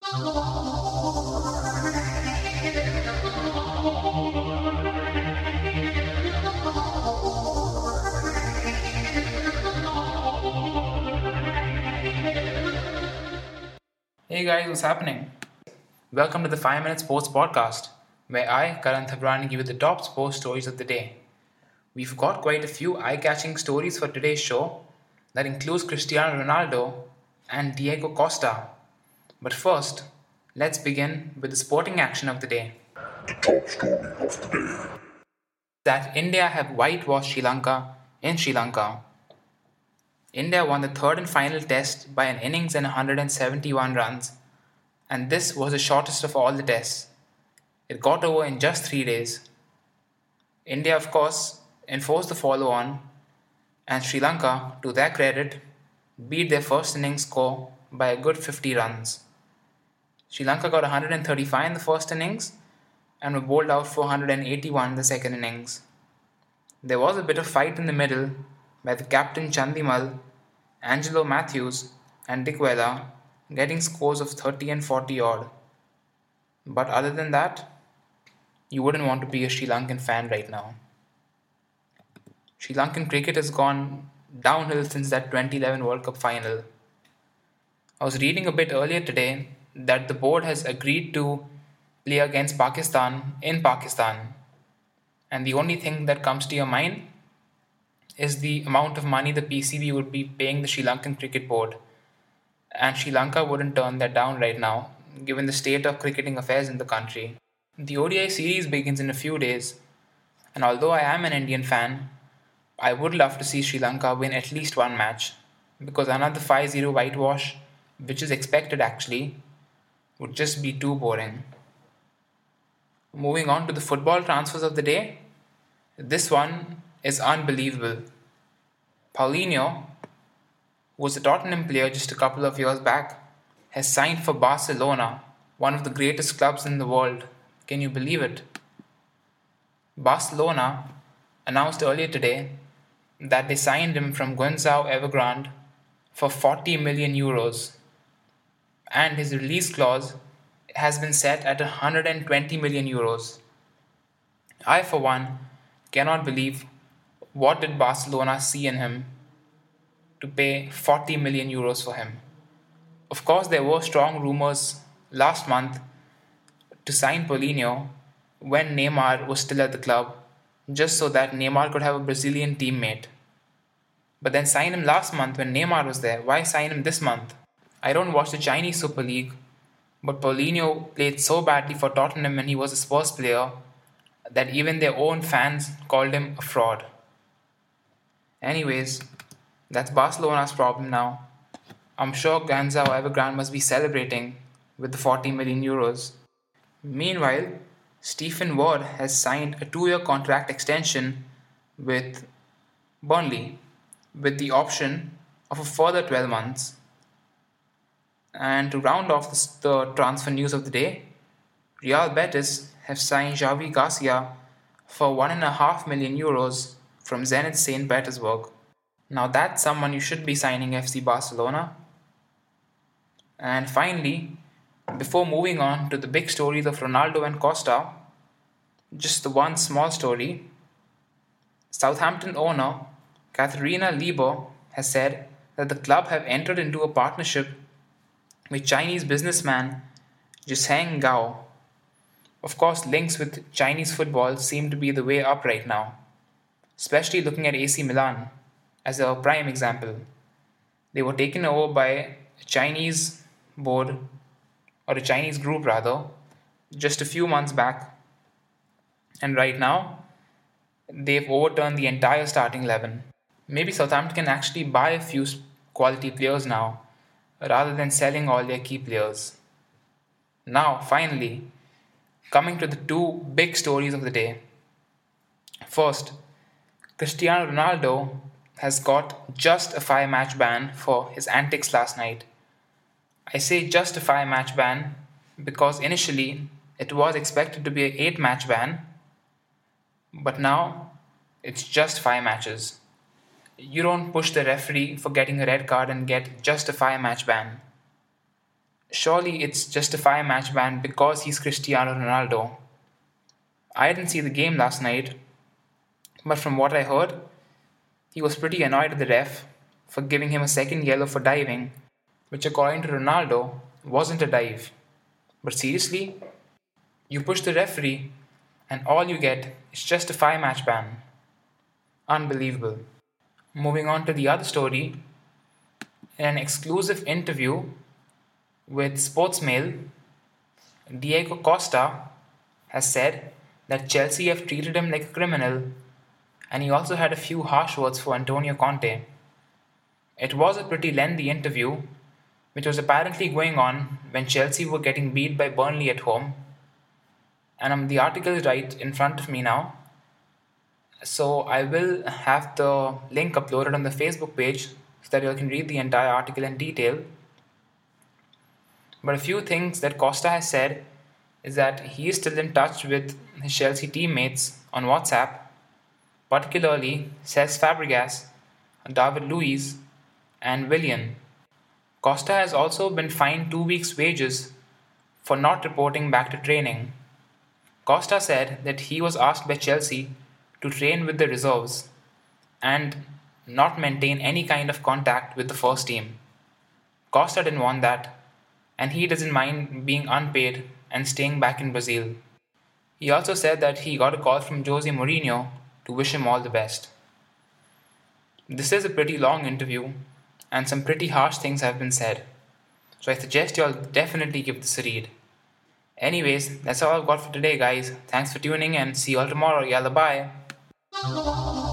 Hey guys, what's happening? Welcome to the 5 Minute Sports Podcast, where I, Karan Thabrani, give you the top sports stories of the day. We've got quite a few eye catching stories for today's show that includes Cristiano Ronaldo and Diego Costa. But first, let's begin with the sporting action of the day. The top story of the day. That India have whitewashed Sri Lanka in Sri Lanka. India won the third and final test by an innings and 171 runs, and this was the shortest of all the tests. It got over in just 3 days. India, of course, enforced the follow on, and Sri Lanka, to their credit, beat their first innings score by a good 50 runs. Sri Lanka got 135 in the first innings and were bowled out for 181 in the second innings. There was a bit of fight in the middle by the captain Chandimal, Angelo Matthews, and Dick Vela, getting scores of 30 and 40 odd. But other than that, you wouldn't want to be a Sri Lankan fan right now. Sri Lankan cricket has gone downhill since that 2011 World Cup final. I was reading a bit earlier today that the board has agreed to play against Pakistan in Pakistan. And the only thing that comes to your mind is the amount of money the PCB would be paying the Sri Lankan Cricket Board. And Sri Lanka wouldn't turn that down right now, given the state of cricketing affairs in the country. The ODI series begins in a few days, and although I am an Indian fan, I would love to see Sri Lanka win at least one match, because another 5-0 whitewash, which is expected actually, would just be too boring. Moving on to the football transfers of the day, this one is unbelievable. Paulinho, who was a Tottenham player just a couple of years back, has signed for Barcelona, one of the greatest clubs in the world. Can you believe it? Barcelona announced earlier today that they signed him from Guangzhou Evergrande for 40 million euros, and his release clause has been set at 120 million euros. I, for one, cannot believe what did Barcelona see in him to pay 40 million euros for him. Of course, there were strong rumors last month to sign Paulinho when Neymar was still at the club, just so that Neymar could have a Brazilian teammate. But then sign him last month when Neymar was there. Why sign him this month? I don't watch the Chinese Super League, but Paulinho played so badly for Tottenham when he was a Spurs player that even their own fans called him a fraud. Anyways, that's Barcelona's problem now. I'm sure Guangzhou Evergrande must be celebrating with the 40 million euros. Meanwhile, Stephen Ward has signed a 2-year contract extension with Burnley, with the option of a further 12 months. And to round off the transfer news of the day, Real Betis have signed Xavi Garcia for 1.5 million euros from Zenit St. Petersburg. Now that's someone you should be signing, FC Barcelona. And finally, before moving on to the big stories of Ronaldo and Costa, just the one small story. Southampton owner Katharina Lieber has said that the club have entered into a partnership with Chinese businessman Jisheng Gao. Of course, links with Chinese football seem to be the way up right now, especially looking at AC Milan as a prime example. They were taken over by a Chinese board, or a Chinese group rather, just a few months back. And right now, they've overturned the entire starting 11. Maybe Southampton can actually buy a few quality players now, rather than selling all their key players. Now, finally, coming to the two big stories of the day. First, Cristiano Ronaldo has got just a 5-match ban for his antics last night. I say just a 5-match ban because initially it was expected to be an 8-match ban, but now it's just 5 matches. You don't push the referee for getting a red card and get just a 5-match ban. Surely it's just a 5 match ban because he's Cristiano Ronaldo. I didn't see the game last night, but from what I heard, he was pretty annoyed at the ref for giving him a second yellow for diving, which according to Ronaldo wasn't a dive. But seriously, you push the referee and all you get is just a 5 match ban. Unbelievable. Moving on to the other story, in an exclusive interview with Sportsmail, Diego Costa has said that Chelsea have treated him like a criminal, and he also had a few harsh words for Antonio Conte. It was a pretty lengthy interview, which was apparently going on when Chelsea were getting beat by Burnley at home. And the article is right in front of me now. So I will have the link uploaded on the Facebook page so that you can read the entire article in detail. But a few things that Costa has said is that he is still in touch with his Chelsea teammates on WhatsApp, particularly Cesc Fabregas, David Luiz, and Willian. Costa has also been fined 2 weeks' wages for not reporting back to training. Costa said that he was asked by Chelsea to train with the reserves and not maintain any kind of contact with the first team. Costa didn't want that, and he doesn't mind being unpaid and staying back in Brazil. He also said that he got a call from Jose Mourinho to wish him all the best. This is a pretty long interview, and some pretty harsh things have been said, so I suggest you all definitely give this a read. Anyways, that's all I've got for today, guys. Thanks for tuning in. See you all tomorrow. Yalla, bye.